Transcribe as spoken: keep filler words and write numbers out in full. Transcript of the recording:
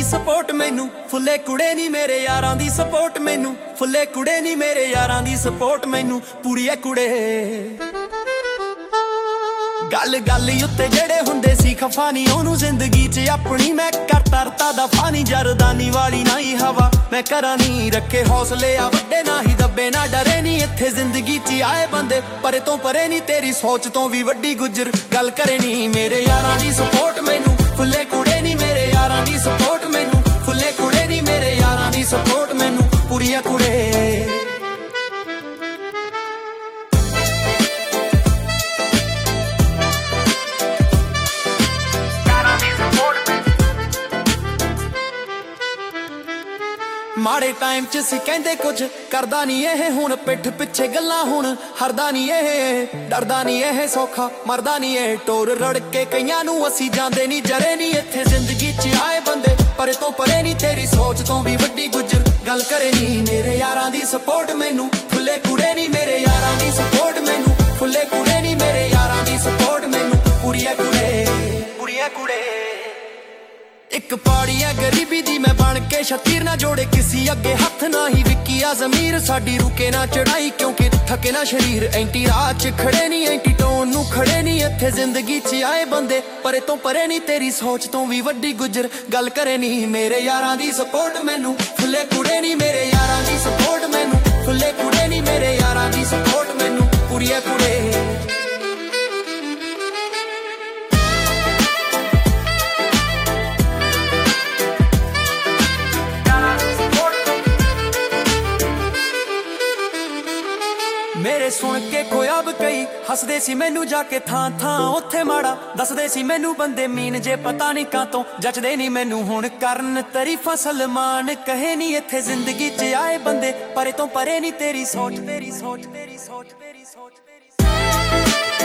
Support ਮੈਨੂੰ, ਫੁੱਲੇ ਕੁੜੇ ਨੀ ਮੇਰੇ ਯਾਰਾਂ ਦੀ ਸਪੋਰਟ ਮੈਨੂੰ, ਫੁੱਲੇ ਕੁੜੇ ਨੀ ਮੇਰੇ ਯਾਰਾਂ ਦੀ ਸਪੋਰਟ ਮੈਨੂੰ, ਪੂਰੀ ਐ ਕੁੜੇ। ਗੱਲ ਗੱਲ ਉੱਤੇ ਜਿਹੜੇ ਹੁੰਦੇ ਸੀ ਖਫਾ ਨੀ, ਉਹਨੂੰ ਜ਼ਿੰਦਗੀ 'ਚ ਆਪਣੀ ਮੈਂ ਕਰ ਤਰਤਾ ਦਫਾ ਨੀ। ਜਰਦਾਨੀ ਵਾਲੀ ਨਾ ਹੀ ਹਵਾ ਮੈਂ ਕਰਾਂ ਨੀ, ਰੱਖੇ ਹੌਸਲੇ ਆ ਵੱਡੇ ਨਾ ਹੀ ਦੱਬੇ, ਨਾ ਡਰੇ ਨੀ। ਇੱਥੇ ਜ਼ਿੰਦਗੀ 'ਚ ਆਏ ਬੰਦੇ ਪਰੇ ਤੋਂ ਪਰੇ ਨੀ, ਤੇਰੀ ਸੋਚ ਤੋਂ ਵੀ ਵੱਡੀ ਗੁੱਜਰ ਗੱਲ ਕਰੇ ਨੀ। ਮੇਰੇ ਯਾਰਾਂ ਦੀ ਸਪੋਰਟ ਮੈਨੂੰ, ਫੁੱਲੇ ਕੁੜੇ ਨੀ ਮੇਰੇ ਯਾਰਾਂ ਦੀ ਸਪੋਰਟ ਮੈਨੂੰ, ਫੁੱਲੇ ਕੁੜੇ ਨੀ ਮੇਰੇ ਯਾਰਾਂ ਦੀ ਸਪੋਰਟ ਮੈਨੂੰ, ਪੂਰੀ ਐ ਕੁੜੇ। ਮਾੜੇ ਟਾਈਮ 'ਚ ਸੀ ਕਹਿੰਦੇ ਕੁਝ ਕਰਦਾ ਨੀ ਇਹ, ਹੁਣ ਪਿੱਠ ਪਿੱਛੇ ਗੱਲਾਂ ਹੁਣ ਹਰਦਾ ਨੀ ਇਹ, ਡਰਦਾ ਨੀ ਇਹ ਸੌਖਾ ਮਰਦਾ ਨੀ ਇਹ। ਟੋਰ ਰੜ ਕੇ ਕਈਆਂ ਨੂੰ ਅਸੀਂ ਜਾਂਦੇ ਨੀ ਜਰੇ ਨੀ, ਇੱਥੇ ਜ਼ਿੰਦਗੀ 'ਚ ਆਏ ਬੰਦੇ ਪਰੇ ਤੋਂ ਪਰੇ ਨੀ, ਤੇਰੀ ਸੋਚ ਤੋਂ ਵੀ ਵੱਡੀ ਗੁੱਜਰ ਗੱਲ ਕਰੇ ਨੀ। ਮੇਰੇ ਯਾਰਾਂ ਦੀ ਸਪੋਰਟ ਮੈਨੂੰ, ਫੁੱਲੇ ਕੁੜੇ ਨੀ ਮੇਰੇ ਯਾਰਾਂ ਦੀ ਸਪੋਰਟ ਮੈਨੂੰ, ਫੁੱਲੇ ਕੁੜੇ ਨੀ ਮੇਰੇ ਯਾਰਾਂ ਦੀ ਸਪੋਰਟ ਮੈਨੂੰ, ਪੂਰੀ ਐ ਕੁੜੇ, ਪੂਰੀ ਐ ਕੁੜੇ। ਇੱਕ ਪਾੜੀ ਐ ਗਰੀਬੀ ਦੀ ਮੈਂ ਬਣ ਕੇ ਸ਼ਤੀਰ, ਨਾ ਜੋੜੇ ਕਿਸੀ ਅੱਗੇ ਹੱਥ ਨਾ ਹੀ ਵਿਕੀ ਆ ਜ਼ਮੀਰ। ਸਾਡੀ ਰੁਕੇ ਨਾ ਚੜਾਈ ਕਿਉਂਕਿ ਥਕੇ ਨਾ ਸ਼ਰੀਰ, ਐਂਟੀ ਰਾਹ 'ਚ ਖੜੇ ਨੀ ਐਂਟੀ ਟੋਨ ਨੂੰ ਖੜੇ ਨੀ। ਇੱਥੇ ਜ਼ਿੰਦਗੀ 'ਚ ਆਏ ਬੰਦੇ ਪਰੇ ਤੋਂ ਪਰੇ ਨੀ, ਤੇਰੀ ਸੋਚ ਤੋਂ ਵੀ ਵੱਡੀ ਗੁੱਜਰ ਗੱਲ ਕਰੇ ਨੀ। ਮੇਰੇ ਯਾਰਾਂ ਦੀ ਸਪੋਰਟ ਮੈਨੂੰ, ਫੁੱਲੇ ਕੁੜੇ ਨੀ ਮੇਰੇ ਯਾਰਾਂ ਦੀ ਸਪੋਰਟ ਮੈਨੂੰ, ਫੁੱਲੇ ਕੁੜੇ ਨੀ ਮੇਰੇ ਯਾਰਾਂ ਦੀ ਸਪੋਰਟ ਮੈਨੂੰ, ਪੂਰੀ ਐ ਕੁੜੇ। ਮੇਰੇ ਸੁਣ ਕੇ ਖੋਇਆਬ ਕਈ ਹੱਸਦੇ ਸੀ ਮੈਨੂੰ ਜਾ ਕੇ ਥਾਂ ਥਾਂ, ਉੱਥੇ ਮਾੜਾ ਦੱਸਦੇ ਸੀ ਮੈਨੂੰ ਬੰਦੇ ਮੀਨ ਜੇ ਪਤਾ ਨੀ ਕਾਤੋਂ ਜੱਚਦੇ ਨੀ ਮੈਨੂੰ ਹੁਣ ਕਰਨ ਤਾਰੀਫਾਂ ਸਲਮਾਨ ਕਹੇ ਨੀ। ਇੱਥੇ ਜ਼ਿੰਦਗੀ 'ਚ ਆਏ ਬੰਦੇ ਪਰੇ ਤੋਂ ਪਰੇ ਨੀ, ਤੇਰੀ ਸੋਚ ਤੇਰੀ ਸੋਚ ਤੇਰੀ ਸੋਚ ਤੇਰੀ ਸੋਚ ਤੇਰੀ